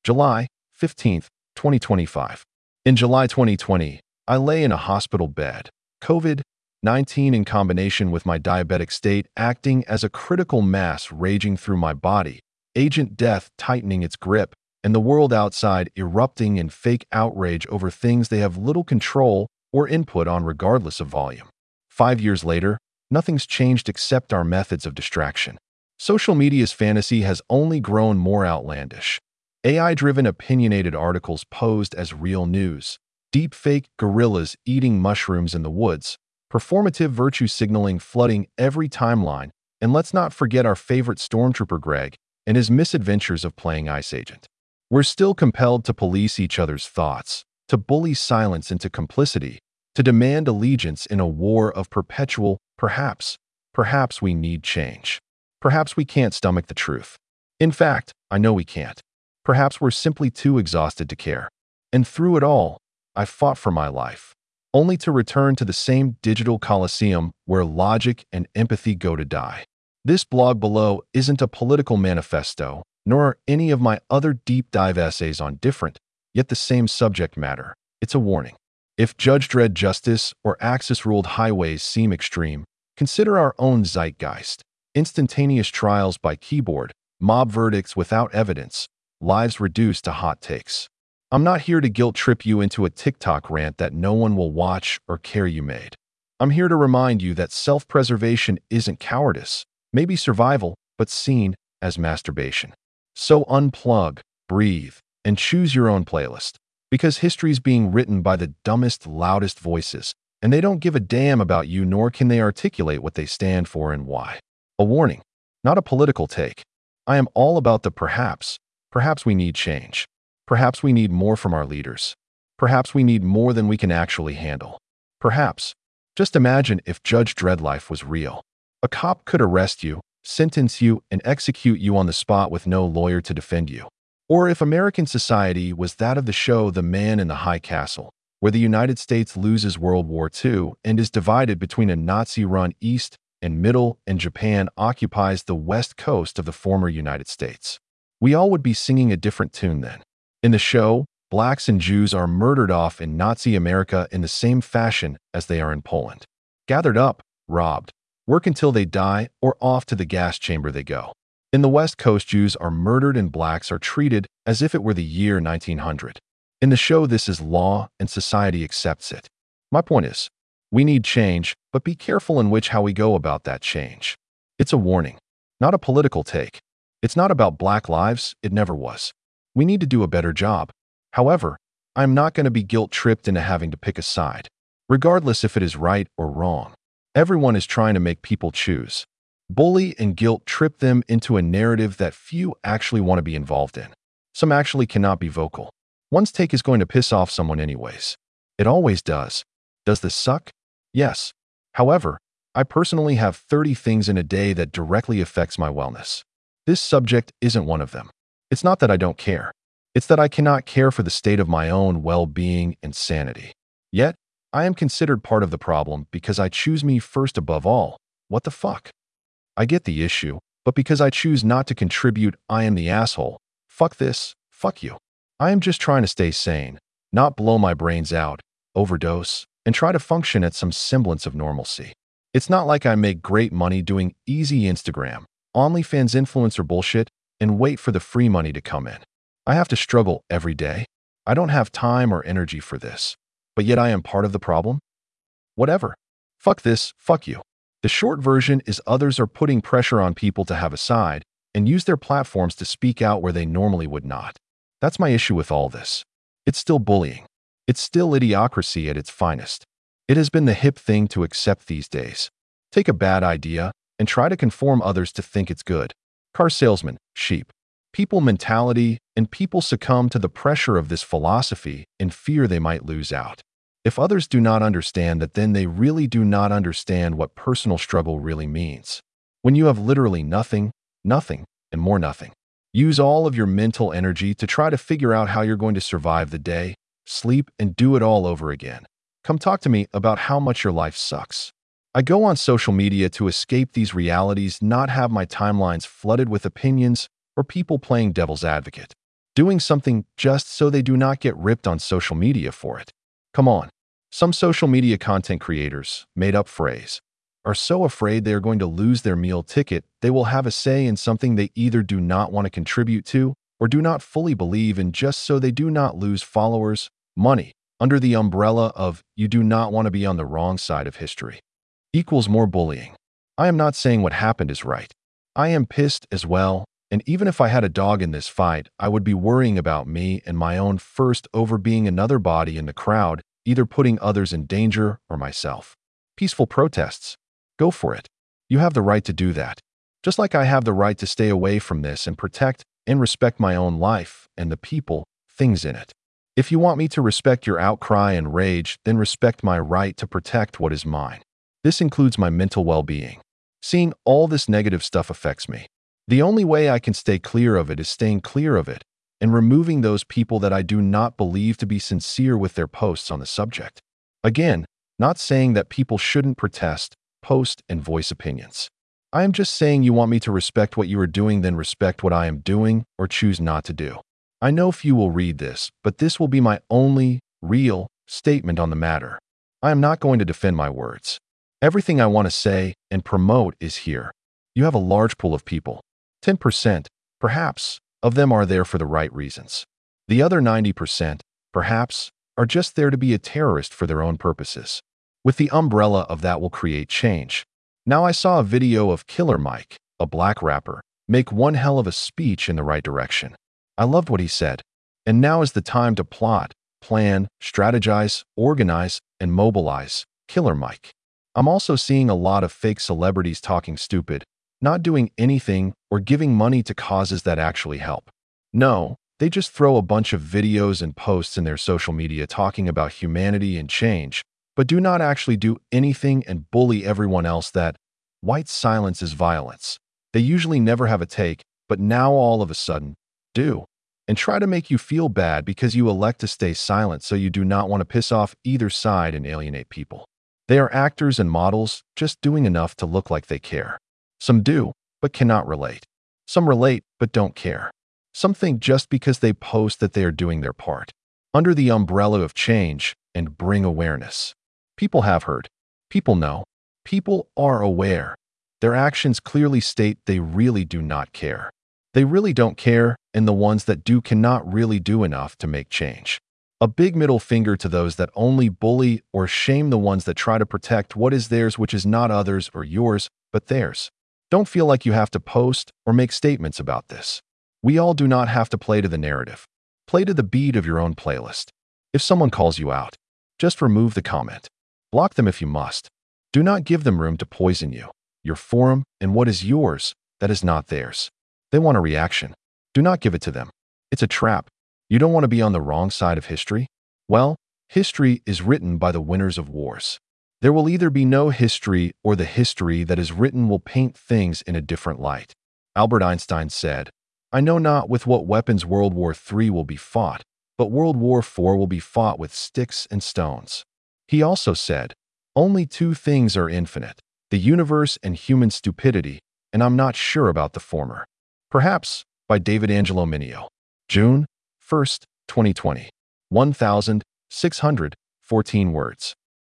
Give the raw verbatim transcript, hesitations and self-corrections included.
July fifteenth, twenty twenty-five. In July twenty twenty, I lay in a hospital bed, COVID nineteen in combination with my diabetic state acting as a critical mass raging through my body, agent death tightening its grip, and the world outside erupting in fake outrage over things they have little control or input on regardless of volume. Five years later, nothing's changed except our methods of distraction. Social media's fantasy has only grown more outlandish. A I-driven opinionated articles posed as real news, deepfake gorillas eating mushrooms in the woods, performative virtue signaling flooding every timeline, and let's not forget our favorite stormtrooper Greg and his misadventures of playing Ice Agent. We're still compelled to police each other's thoughts, to bully silence into complicity, to demand allegiance in a war of perpetual perhaps. Perhaps we need change. Perhaps we can't stomach the truth. In fact, I know we can't. Perhaps we're simply too exhausted to care. And through it all, I fought for my life, only to return to the same digital coliseum where logic and empathy go to die. This blog below isn't a political manifesto, nor are any of my other deep dive essays on different, yet the same subject matter. It's a warning. If Judge Dredd justice or Axis-ruled highways seem extreme, consider our own zeitgeist. Instantaneous trials by keyboard, mob verdicts without evidence, lives reduced to hot takes. I'm not here to guilt-trip you into a TikTok rant that no one will watch or care you made. I'm here to remind you that self-preservation isn't cowardice, maybe survival, but seen as masturbation. So unplug, breathe, and choose your own playlist, because history's being written by the dumbest, loudest voices, and they don't give a damn about you nor can they articulate what they stand for and why. A warning, not a political take. I am all about the perhaps. Perhaps we need change. Perhaps we need more from our leaders. Perhaps we need more than we can actually handle. Perhaps. Just imagine if Judge Dredd life was real. A cop could arrest you, sentence you, and execute you on the spot with no lawyer to defend you. Or if American society was that of the show The Man in the High Castle, where the United States loses World War Two and is divided between a Nazi-run East and Middle and Japan occupies the west coast of the former United States. We all would be singing a different tune then. In the show, blacks and Jews are murdered off in Nazi America in the same fashion as they are in Poland. Gathered up, robbed, work until they die, or off to the gas chamber they go. In the West Coast, Jews are murdered and blacks are treated as if it were the year nineteen hundred. In the show, this is law and society accepts it. My point is, we need change, but be careful in which how we go about that change. It's a warning, not a political take. It's not about black lives, it never was. We need to do a better job. However, I'm not going to be guilt-tripped into having to pick a side, regardless if it is right or wrong. Everyone is trying to make people choose. Bully and guilt trip them into a narrative that few actually want to be involved in. Some actually cannot be vocal. One's take is going to piss off someone anyways. It always does. Does this suck? Yes. However, I personally have thirty things in a day that directly affects my wellness. This subject isn't one of them. It's not that I don't care. It's that I cannot care for the state of my own well-being and sanity. Yet, I am considered part of the problem because I choose me first above all. What the fuck? I get the issue, but because I choose not to contribute, I am the asshole. Fuck this, fuck you. I am just trying to stay sane, not blow my brains out, overdose, and try to function at some semblance of normalcy. It's not like I make great money doing easy Instagram, OnlyFans influencer bullshit, and wait for the free money to come in. I have to struggle every day. I don't have time or energy for this, but yet I am part of the problem? Whatever. Fuck this, fuck you. The short version is others are putting pressure on people to have a side and use their platforms to speak out where they normally would not. That's my issue with all this. It's still bullying. It's still idiocracy at its finest. It has been the hip thing to accept these days. Take a bad idea and try to conform others to think it's good. Car salesman, sheep. People mentality, and people succumb to the pressure of this philosophy in fear they might lose out. If others do not understand that, then they really do not understand what personal struggle really means. When you have literally nothing, nothing, and more nothing. Use all of your mental energy to try to figure out how you're going to survive the day, sleep, and do it all over again. Come talk to me about how much your life sucks. I go on social media to escape these realities, not have my timelines flooded with opinions or people playing devil's advocate. doing something just so they do not get ripped on social media for it. Come on. Some social media content creators, made up phrase, are so afraid they are going to lose their meal ticket, they will have a say in something they either do not want to contribute to or do not fully believe in just so they do not lose followers, money, under the umbrella of you do not want to be on the wrong side of history. Equals more bullying. I am not saying what happened is right. I am pissed as well, and even if I had a dog in this fight, I would be worrying about me and my own first over being another body in the crowd, either putting others in danger or myself. Peaceful protests. Go for it. You have the right to do that. Just like I have the right to stay away from this and protect and respect my own life and the people, things in it. If you want me to respect your outcry and rage, then respect my right to protect what is mine. This includes my mental well-being. Seeing all this negative stuff affects me. The only way I can stay clear of it is staying clear of it and removing those people that I do not believe to be sincere with their posts on the subject. Again, not saying that people shouldn't protest, post, and voice opinions. I am just saying you want me to respect what you are doing, then respect what I am doing or choose not to do. I know few will read this, but this will be my only real statement on the matter. I am not going to defend my words. Everything I want to say and promote is here. You have a large pool of people. ten percent, perhaps, of them are there for the right reasons. The other ninety percent, perhaps, are just there to be a terrorist for their own purposes. With the umbrella of that will create change. Now I saw a video of Killer Mike, a black rapper, make one hell of a speech in the right direction. I loved what he said. And now is the time to plot, plan, strategize, organize, and mobilize. Killer Mike. I'm also seeing a lot of fake celebrities talking stupid, not doing anything or giving money to causes that actually help. No, they just throw a bunch of videos and posts in their social media talking about humanity and change, but do not actually do anything and bully everyone else that white silence is violence. They usually never have a take, but now all of a sudden, do. And try to make you feel bad because you elect to stay silent so you do not want to piss off either side and alienate people. They are actors and models, just doing enough to look like they care. Some do, but cannot relate. Some relate, but don't care. Some think just because they post that they are doing their part. Under the umbrella of change and bring awareness. People have heard. People know. People are aware. Their actions clearly state they really do not care. They really don't care, and the ones that do cannot really do enough to make change. A big middle finger to those that only bully or shame the ones that try to protect what is theirs, which is not others or yours, but theirs. Don't feel like you have to post or make statements about this. We all do not have to play to the narrative. Play to the beat of your own playlist. If someone calls you out, just remove the comment. Block them if you must. Do not give them room to poison you, your forum, and what is yours that is not theirs. They want a reaction. Do not give it to them. It's a trap. You don't want to be on the wrong side of history? Well, history is written by the winners of wars. There will either be no history or the history that is written will paint things in a different light. Albert Einstein said, I know not with what weapons World War Three will be fought, but World War Four will be fought with sticks and stones. He also said, only two things are infinite, the universe and human stupidity, and I'm not sure about the former. Perhaps, by David Angelo Mineo. June first, twenty twenty. one thousand six hundred fourteen words.